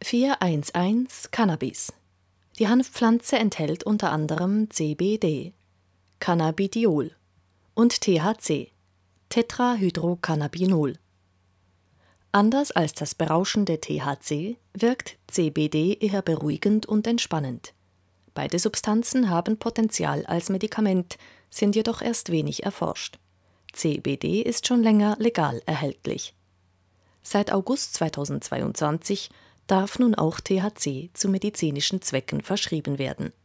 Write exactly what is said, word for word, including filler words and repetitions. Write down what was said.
vierhundertelf Cannabis. Die Hanfpflanze enthält unter anderem C B D, Cannabidiol und T H C, Tetrahydrocannabinol. Anders als das berauschende T H C wirkt C B D eher beruhigend und entspannend. Beide Substanzen haben Potenzial als Medikament, sind jedoch erst wenig erforscht. C B D ist schon länger legal erhältlich. Seit August zweitausendzweiundzwanzig darf nun auch T H C zu medizinischen Zwecken verschrieben werden